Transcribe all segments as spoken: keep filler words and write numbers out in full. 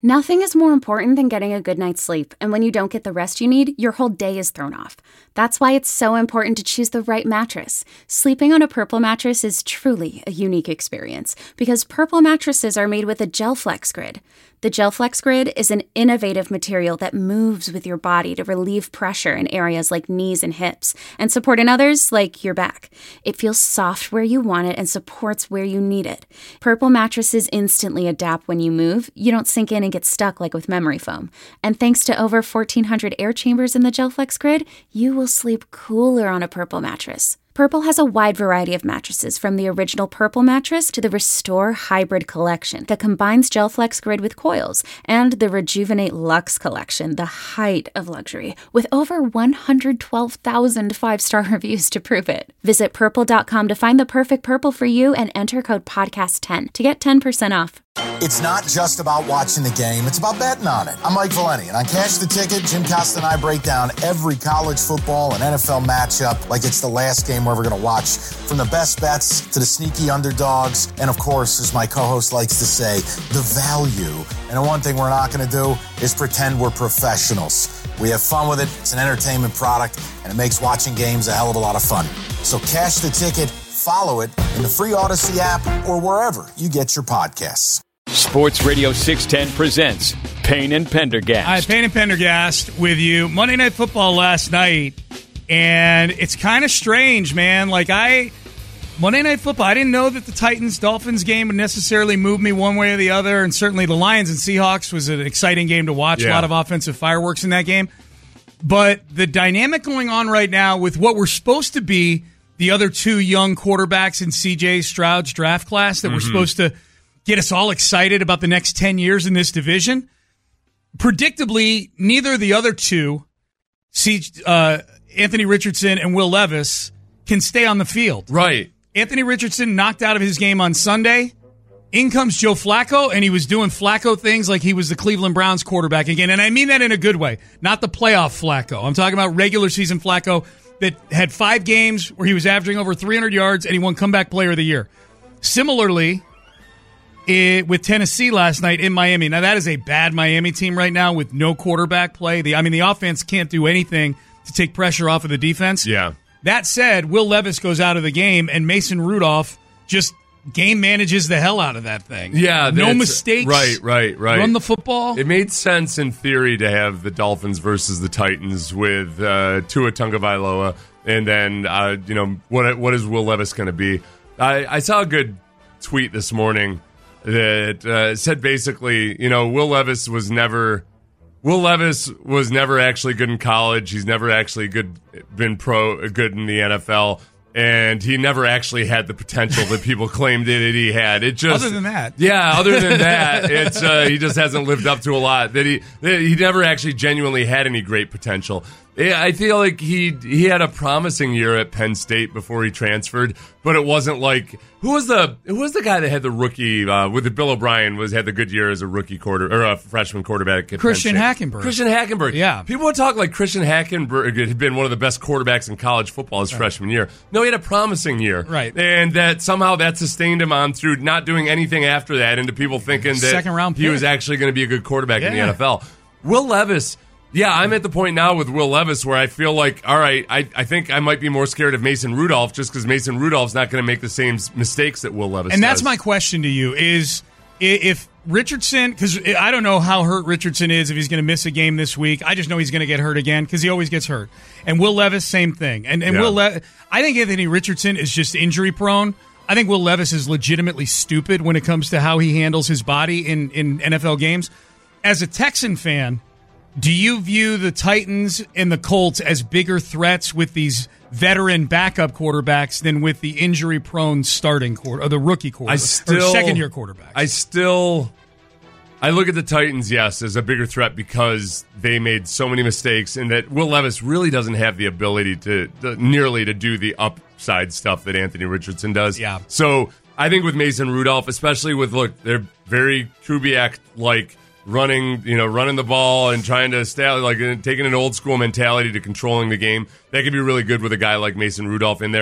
Nothing is more important than getting a good night's sleep, and when you don't get the rest you need, your whole day is thrown off. That's why it's so important to choose the right mattress. Sleeping on a Purple mattress is truly a unique experience, because Purple mattresses are made with a GelFlex Grid. The GelFlex Grid is an innovative material that moves with your body to relieve pressure in areas like knees and hips, and support in others like your back. It feels soft where you want it and supports where you need it. Purple mattresses instantly adapt when you move. You don't sink in and get stuck like with memory foam. And thanks to over fourteen hundred air chambers in the GelFlex Grid, you will sleep cooler on a Purple mattress. Purple has a wide variety of mattresses, from the original Purple mattress to the Restore Hybrid collection that combines GelFlex Grid with coils, and the Rejuvenate Luxe collection, the height of luxury, with over one hundred twelve thousand five-star reviews to prove it. Visit purple dot com to find the perfect Purple for you and enter code podcast ten to get ten percent off. It's not just about watching the game, it's about betting on it. I'm Mike Valeni, and on Cash the Ticket, Jim Costa and I break down every college football and N F L matchup like it's the last game we're ever going to watch, from the best bets to the sneaky underdogs, and of course, as my co-host likes to say, the value. And the one thing we're not going to do is pretend we're professionals. We have fun with it, it's an entertainment product, and it makes watching games a hell of a lot of fun. So Cash the Ticket, follow it in the free Odyssey app or wherever you get your podcasts. Sports Radio six ten presents Payne and Pendergast. Hi, Payne and Pendergast with you. Monday Night Football last night, and it's kind of strange, man. Like, I, Monday Night Football, I didn't know that the Titans-Dolphins game would necessarily move me one way or the other, and certainly the Lions and Seahawks was an exciting game to watch. Yeah. A lot of offensive fireworks in that game. But the dynamic going on right now with what we're supposed to be the other two young quarterbacks in C J Stroud's draft class that mm-hmm. we're supposed to get us all excited about the next ten years in this division. Predictably, neither of the other two, C, uh, Anthony Richardson and Will Levis, can stay on the field. Right. Anthony Richardson knocked out of his game on Sunday. In comes Joe Flacco, and he was doing Flacco things like he was the Cleveland Browns quarterback again. And I mean that in a good way, not the playoff Flacco. I'm talking about regular season Flacco that had five games where he was averaging over three hundred yards, and he won Comeback Player of the Year. Similarly, It, with Tennessee last night in Miami. Now, that is a bad Miami team right now with no quarterback play. The, I mean, the offense can't do anything to take pressure off of the defense. Yeah. That said, Will Levis goes out of the game, and Mason Rudolph just game manages the hell out of that thing. Yeah. No mistakes. Right, right, right. Run the football. It made sense in theory to have the Dolphins versus the Titans with uh, Tua Tagovailoa, and then, uh, you know, what what is Will Levis going to be? I, I saw a good tweet this morning that uh, said basically, you know, Will Levis was never, Will Levis was never actually good in college. He's never actually good been pro good in the N F L, and he never actually had the potential that people claimed that he had. It just other than that, yeah, other than that, it's uh, he just hasn't lived up to a lot. That he that he never actually genuinely had any great potential. I feel like he he had a promising year at Penn State before he transferred, but it wasn't like who was the who was the guy that had the rookie uh, with the Bill O'Brien was had the good year as a rookie quarter or a freshman quarterback at Christian Penn State. Hackenberg. Christian Hackenberg. Yeah, people would talk like Christian Hackenberg had been one of the best quarterbacks in college football his right. freshman year. No, he had a promising year, right? And that somehow that sustained him on through not doing anything after that, into people thinking that second round he pick. was actually going to be a good quarterback yeah. in the N F L. Will Levis. Yeah, I'm at the point now with Will Levis where I feel like, all right, I, I think I might be more scared of Mason Rudolph just because Mason Rudolph's not going to make the same mistakes that Will Levis does. And that's my question to you is if Richardson, because I don't know how hurt Richardson is, if he's going to miss a game this week. I just know he's going to get hurt again because he always gets hurt. And Will Levis, same thing. And, and yeah. Will Le- I think Anthony Richardson is just injury prone. I think Will Levis is legitimately stupid when it comes to how he handles his body in, in N F L games. As a Texan fan, do you view the Titans and the Colts as bigger threats with these veteran backup quarterbacks than with the injury-prone starting quarter or the rookie quarterback, I still, or second-year quarterback? I still, I look at the Titans, yes, as a bigger threat because they made so many mistakes, and that Will Levis really doesn't have the ability to, to nearly to do the upside stuff that Anthony Richardson does. Yeah. So I think with Mason Rudolph, especially with look, they're very Kubiak-like. Running, you know, running the ball and trying to stay like taking an old school mentality to controlling the game. That could be really good with a guy like Mason Rudolph in there.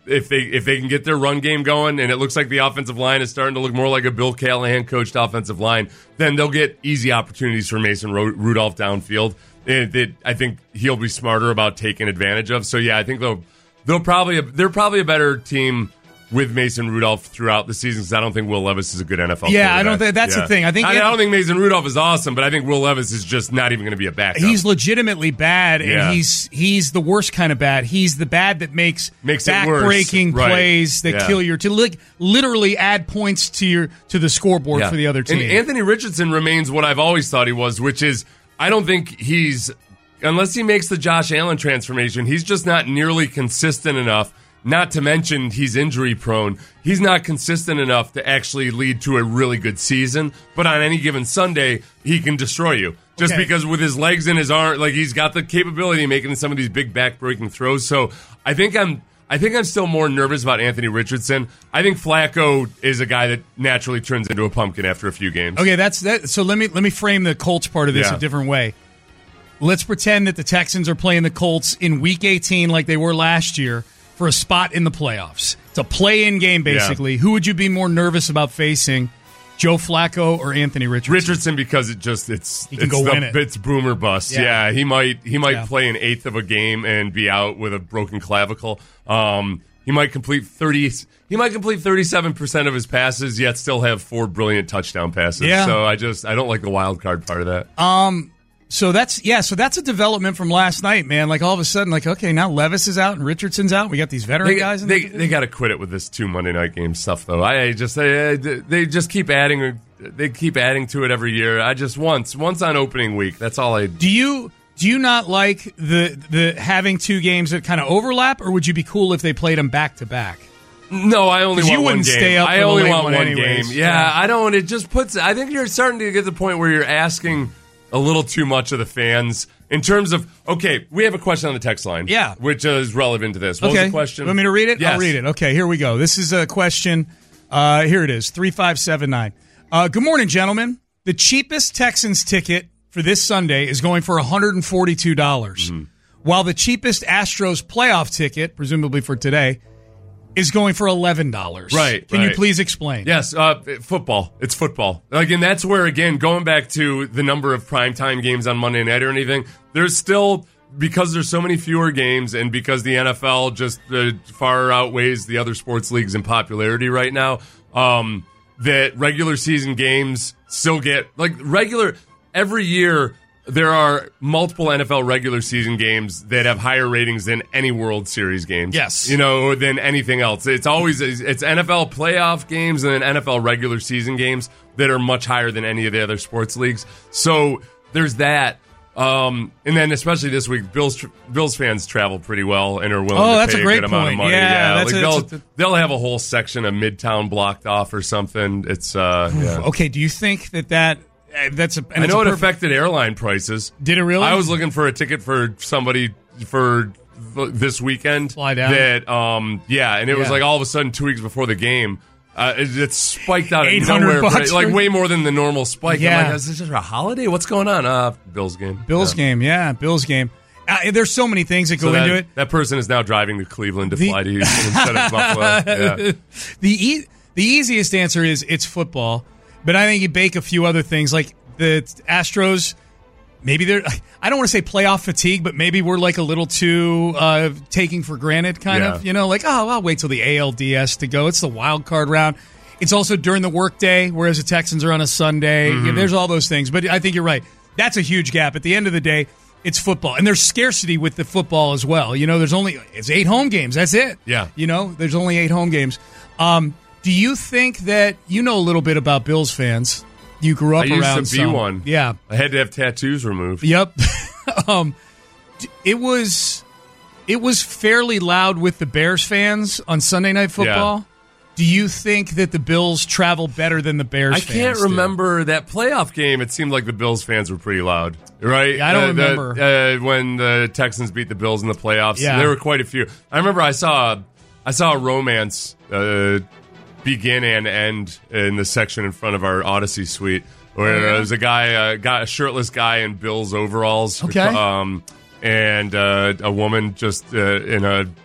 if they if they can get their run game going, and it looks like the offensive line is starting to look more like a Bill Callahan coached offensive line, then they'll get easy opportunities for Mason Rudolph downfield. It, it, I think he'll be smarter about taking advantage of. So yeah, I think they'll they'll probably they're probably a better team with Mason Rudolph throughout the season, because I don't think Will Levis is a good N F L Yeah, quarterback. I don't think that's yeah. the thing. I think I, it, I don't think Mason Rudolph is awesome, but I think Will Levis is just not even going to be a backup. He's legitimately bad, and Yeah. he's he's the worst kind of bad. He's the bad that makes, Makes it worse. back-breaking Right. plays that Yeah. kill your to li- literally add points to your to the scoreboard Yeah. for the other team. And Anthony Richardson remains what I've always thought he was, which is I don't think he's, unless he makes the Josh Allen transformation, he's just not nearly consistent enough. Not to mention he's injury prone. He's not consistent enough to actually lead to a really good season. But on any given Sunday, he can destroy you. Just Okay. because with his legs and his arm, like he's got the capability of making some of these big back-breaking throws. So I think I'm I think I'm still more nervous about Anthony Richardson. I think Flacco is a guy that naturally turns into a pumpkin after a few games. Okay, that's that. So let me let me frame the Colts part of this Yeah. a different way. Let's pretend that the Texans are playing the Colts in Week eighteen like they were last year for a spot in the playoffs. It's a play-in game, basically. Yeah. Who would you be more nervous about facing, Joe Flacco or Anthony Richardson? Richardson, because it just it's He can it's go the, win it. It's boomer bust. Yeah. Yeah, he might he might Yeah. play an eighth of a game and be out with a broken clavicle. Um, he might complete thirty. He might complete thirty-seven percent of his passes, yet still have four brilliant touchdown passes. Yeah. So I just I don't like the wild card part of that. Um, so that's yeah, so that's a development from last night, man. Like all of a sudden, like okay, now Levis is out and Richardson's out. We got these veteran They, guys. In they, the they got to quit it with this two Monday night game stuff, though. I, I just they, they just keep adding they keep adding to it every year. I just once once on opening week. That's all I. Do you do you not like the the having two games that kind of overlap, or would you be cool if they played them back to back? No, I only 'Cause want you one wouldn't game. stay up I for the only late want one one anyways. game. Yeah, Yeah. I don't. It just puts. I think you're starting to get to the point where you're asking a little too much of the fans in terms of. Okay, we have a question on the text line. Yeah. which is relevant to this. What Okay. was the question? Want me to read it? Yes. I'll read it. Okay, here we go. This is a question. Uh, here it is, three five seven nine. Uh, good morning, gentlemen. The cheapest Texans ticket for this Sunday is going for one hundred forty-two dollars, Mm-hmm. while the cheapest Astros playoff ticket, presumably for today, is going for eleven dollars. Right, Can you right. please explain? Yes, uh, football. It's football. Like, and that's where, again, going back to the number of primetime games on Monday night or anything, there's still, because there's so many fewer games and because the N F L just uh, far outweighs the other sports leagues in popularity right now, um, that regular season games still get, like, regular, every year, there are multiple N F L regular season games that have higher ratings than any World Series games. Yes. You know, or than anything else. It's always, it's N F L playoff games and then N F L regular season games that are much higher than any of the other sports leagues. So there's that. Um, and then especially this week, Bills Bills fans travel pretty well and are willing Oh, to that's pay a a, great good amount of point. money. Yeah, that's like a- they'll, that's a- they'll have a whole section of Midtown blocked off or something. It's, uh, yeah. Okay, do you think that that uh, that's a? And I it's know a it perfect- affected airline prices. Did it really? I was looking for a ticket for somebody for this weekend. Fly down? That, um, yeah, and it was Yeah. like all of a sudden two weeks before the game, uh, it, it spiked out of eight hundred nowhere, bucks like for- way more than the normal spike. Yeah. I'm like, is this just a holiday? What's going on? Uh, Bills game. Bills Yeah. game, yeah, Bills game. Uh, there's so many things that go So that, into it. that person is now driving to Cleveland to The- fly to Houston instead of Buffalo. Yeah. The e- the easiest answer is it's football, but I think you bake a few other things like the Astros. Maybe they're, I don't want to say playoff fatigue, but maybe we're like a little too uh, taking for granted, kind Yeah. of. You know, like, oh, I'll wait till the A L D S to go. It's the wild card round. It's also during the workday, whereas the Texans are on a Sunday. Mm-hmm. Yeah, there's all those things. But I think you're right. That's a huge gap. At the end of the day, it's football. And there's scarcity with the football as well. You know, there's only, it's eight home games. That's it. Yeah. You know, there's only eight home games. Um, do you think that, you know a little bit about Bills fans? You grew up I used around to be some. one. Yeah. I had to have tattoos removed. Yep. um, d- it was it was fairly loud with the Bears fans on Sunday Night Football. Yeah. Do you think that the Bills travel better than the Bears I fans can't do? remember that playoff game. It seemed like the Bills fans were pretty loud, right? Yeah, I don't Uh, the- remember. uh, when the Texans beat the Bills in the playoffs. Yeah. There were quite a few. I remember I saw I saw a romance uh, begin and end in the section in front of our Odyssey suite, where Oh, yeah? there was a guy, uh, got a shirtless guy in Bills overalls, Okay. um, and uh, a woman just uh, in a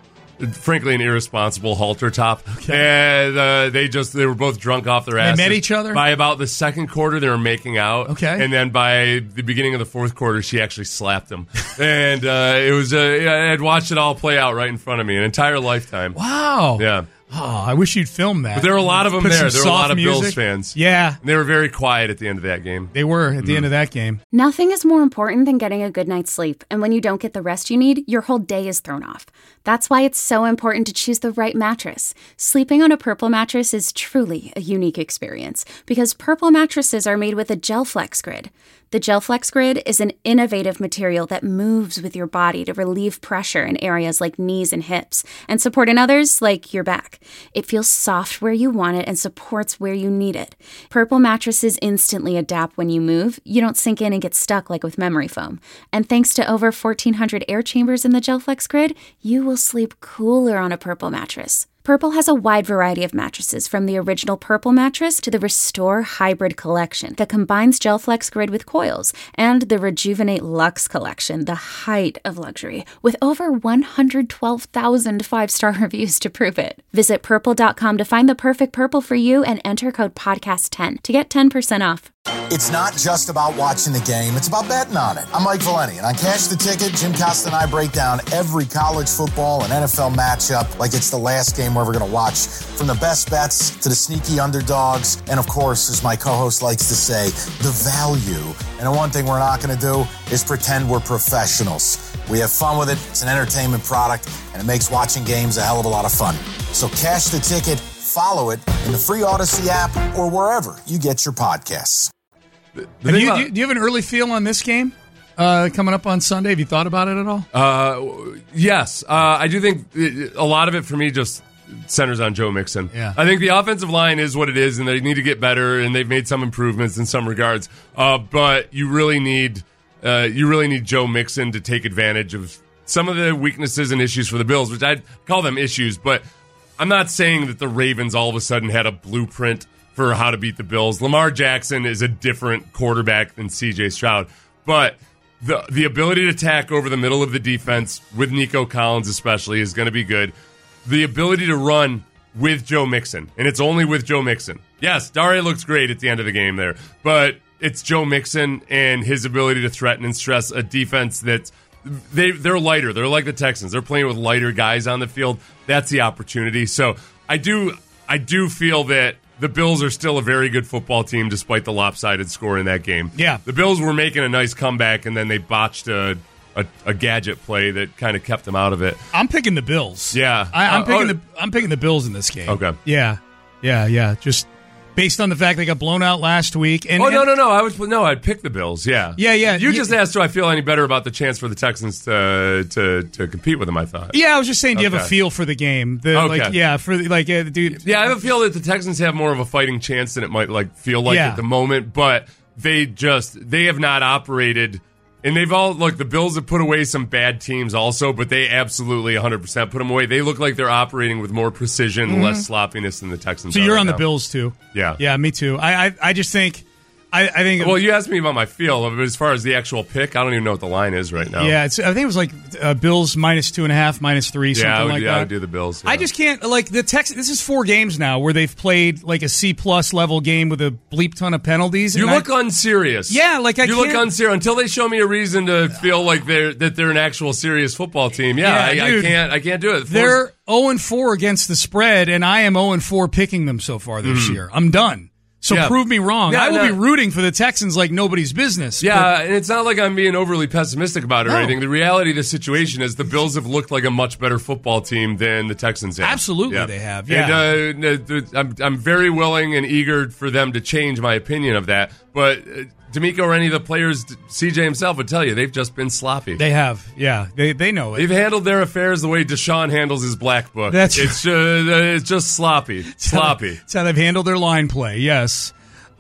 frankly, an irresponsible halter top. Okay. And uh, they just they were both drunk off their asses. They met each other? By about the second quarter, they were making out. Okay. And then by the beginning of the fourth quarter, she actually slapped him. and uh, it was, uh, I had watched it all play out right in front of me, an entire lifetime. Wow. Yeah. Oh, I wish you'd film that. But there were a lot of them Put there. some There were a lot of soft Bills music. fans. Yeah. And they were very quiet at the end of that game. They were at the Mm. end of that game. Nothing is more important than getting a good night's sleep, and when you don't get the rest you need, your whole day is thrown off. That's why it's so important to choose the right mattress. Sleeping on a Purple mattress is truly a unique experience because Purple mattresses are made with a GelFlex Grid. The GelFlex Grid is an innovative material that moves with your body to relieve pressure in areas like knees and hips and support in others like your back. It feels soft where you want it and supports where you need it. Purple mattresses instantly adapt when you move. You don't sink in and get stuck like with memory foam. And thanks to over fourteen hundred air chambers in the GelFlex Grid, you will sleep cooler on a Purple mattress. Purple has a wide variety of mattresses, from the original Purple mattress to the Restore Hybrid collection that combines GelFlex Grid with coils, and the Rejuvenate Luxe collection, the height of luxury, with over one hundred twelve thousand five-star reviews to prove it. Visit purple dot com to find the perfect Purple for you and enter code podcast ten to get ten percent off. It's not just about watching the game, it's about betting on it. I'm Mike Valeni, and on Cash the Ticket, Jim Costa and I break down every college football and N F L matchup like it's the last game we're ever going to watch, from the best bets to the sneaky underdogs, and of course, as my co-host likes to say, the value. And the one thing we're not going to do is pretend we're professionals. We have fun with it, it's an entertainment product, and it makes watching games a hell of a lot of fun. So Cash the Ticket, follow it in the free Odyssey app or wherever you get your podcasts. The Have thing you, about- do, you, do you have an early feel on this game uh, coming up on Sunday? Have you thought about it at all? Uh, yes, uh, I do think it, a lot of it for me just centers on Joe Mixon. Yeah. I think the offensive line is what it is, and they need to get better, and they've made some improvements in some regards. Uh, but you really need uh, you really need Joe Mixon to take advantage of some of the weaknesses and issues for the Bills, which I'd call them issues. But I'm not saying that the Ravens all of a sudden had a blueprint for how to beat the Bills. Lamar Jackson is a different quarterback than C J Stroud, but the the ability to tack over the middle of the defense with Nico Collins especially is going to be good. The ability to run with Joe Mixon, and it's only with Joe Mixon. Yes, Dare looks great at the end of the game there, but it's Joe Mixon and his ability to threaten and stress a defense that's they they're lighter. They're like the Texans. They're playing with lighter guys on the field. That's the opportunity. So I do I do feel that the Bills are still a very good football team despite the lopsided score in that game. Yeah. The Bills were making a nice comeback, and then they botched a, a, a gadget play that kind of kept them out of it. I'm picking the Bills. Yeah. I, I'm Uh, picking oh. the I'm picking the Bills in this game. Okay. Yeah, yeah, yeah. Just based on the fact they got blown out last week. And Oh, no, and- no, no. I was no, I'd pick the Bills, yeah. Yeah, yeah. You You- just asked do I feel any better about the chance for the Texans to to, to compete with them, I thought. Yeah, I was just saying, do you have a Okay. feel for the game? The, Okay. Like, yeah, for the- like, uh, dude. Yeah, I have a feel that the Texans have more of a fighting chance than it might like feel like Yeah. at the moment, but they just they have not operated, and they've all look. The Bills have put away some bad teams also, but they absolutely one hundred percent put them away. They look like they're operating with more precision, Mhm. less sloppiness than the Texans. So are you're right on the now. Bills too. Yeah, Yeah, me too. I, I, I just think, I, I think. Well, you asked me about my feel, but as far as the actual pick, I don't even know what the line is right now. Yeah, it's, I think it was like uh, Bills minus two and a half, minus three, something yeah, I would, like yeah, I that. would do the Bills. I yeah. just can't like the Tex. This is four games now where they've played like a C plus level game with a bleep ton of penalties. You and look I, unserious. Yeah, like I you look can't- unserious until they show me a reason to feel like they're that they're an actual serious football team. Yeah, Yeah, I, dude. I can't. I can't do it. They're zero and four against the spread, and I am zero and four picking them so far this Mhm. year. I'm done. So Yeah. prove me wrong. Yeah, I will no. be rooting for the Texans like nobody's business. Yeah, and it's not like I'm being overly pessimistic about it or No. anything. The reality of the situation is the Bills have looked like a much better football team than the Texans have. Absolutely they have, yeah. And, uh, uh, I'm, I'm very willing and eager for them to change my opinion of that. But uh, D'Amico or any of the players, C J himself would tell you, they've just been sloppy. They have. Yeah, they they know it. They've handled their affairs the way Deshaun handles his black book. That's it's, uh, it's just sloppy. Sloppy. That's how they've handled their line play. Yes.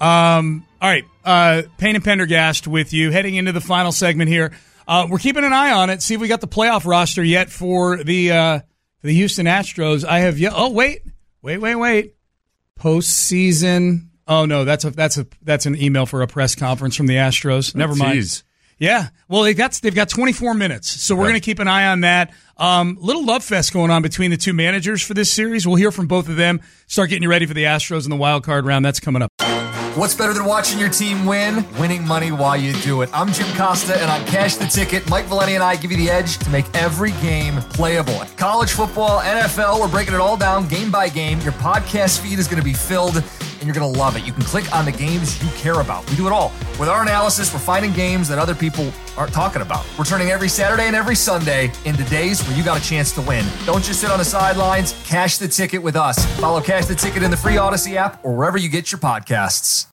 Um, all right. Uh, Payne and Pendergast with you heading into the final segment here. Uh, we're keeping an eye on it. See if we got the playoff roster yet for the uh, for the Houston Astros. I have yet. Oh wait, wait, wait, wait. Postseason. Oh no, that's a that's a that's an email for a press conference from the Astros. Never mind. Jeez. Yeah, well, they've got they've got twenty-four minutes, so we're Yep. going to keep an eye on that. Um, little love fest going on between the two managers for this series. We'll hear from both of them. Start getting you ready for the Astros in the wild card round. That's coming up. What's better than watching your team win? Winning money while you do it. I'm Jim Costa, and on Cash the Ticket, Mike Valenti and I give you the edge to make every game playable. College football, N F L, we're breaking it all down game by game. Your podcast feed is going to be filled, and you're going to love it. You can click on the games you care about. We do it all. With our analysis, we're finding games that other people aren't talking about. We're turning every Saturday and every Sunday into days where you got a chance to win. Don't just sit on the sidelines. Cash the Ticket with us. Follow Cash the Ticket in the free Odyssey app or wherever you get your podcasts.